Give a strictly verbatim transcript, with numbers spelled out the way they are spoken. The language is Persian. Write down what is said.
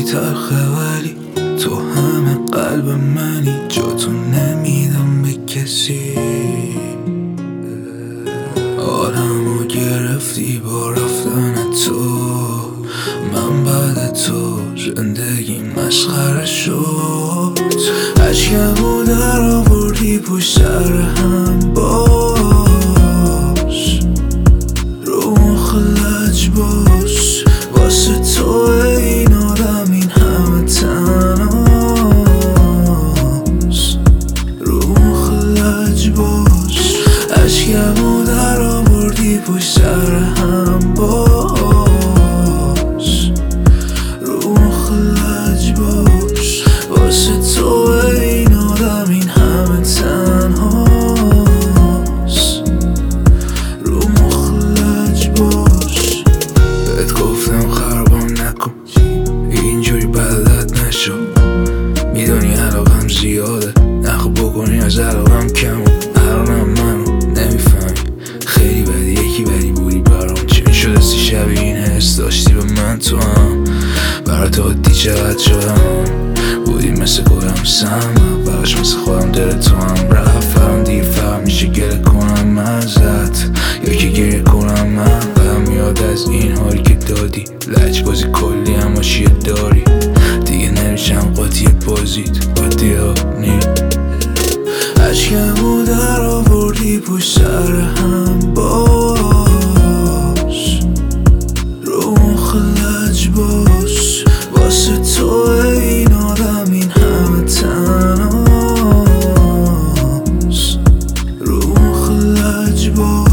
تلخه ولی تو همه قلب منی، جاتو نمیدم به کسی. آدمو گرفتی با رفتن تو، من بعد تو زندگی مسخره شد. عشقمو در آوردی پشت سر هم باش، رو مخ لج باش، واسه تو این آدم این همه تنهاست. رو مخ لج باش، عشقمو در آوردی پشت سر هم باش، رو مخ لج باش، واسه تو این آدم این همه تنهاست. رو مخ لج باش. بهت گفتم خرابم نکن، اینجوری بدت نشو. میدونی علاقم زیاده، نخو بکنی از علاقم کم. الانم منو نمیفهمی، خیلی بدی یکی بدی بودی برام. چی میشد سی شبیه این حس داشتی به من تو هم؟ برات عادی چقدر شدم، بودی مثل خودم سم، براش مثل خودم دل تو هم رفت. فرام دیر فهم میشه گله کنم ازت یا که گریه کنم من. بدم میاد از این حالی که دادی، لج بازی کلی اما چیه داری. دیگه نمیشم قاطی بازیت، قاطی ها نی. عشقمو در آوردی پشت سر هم باش، رو مخ لج باش، واسه تو این آدم این همه تنهاست. رو مخ لج باش.